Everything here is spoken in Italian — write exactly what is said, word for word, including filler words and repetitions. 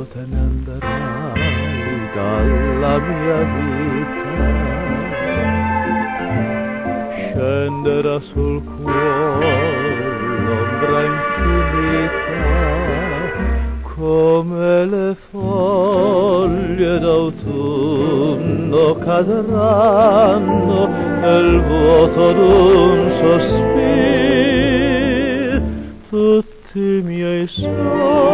te ne andrai dalla mia vita, scenderà sul cuore l'ombra infinita, come le foglie d'autunno cadranno nel vuoto d'un sospiro, tutti i miei sogni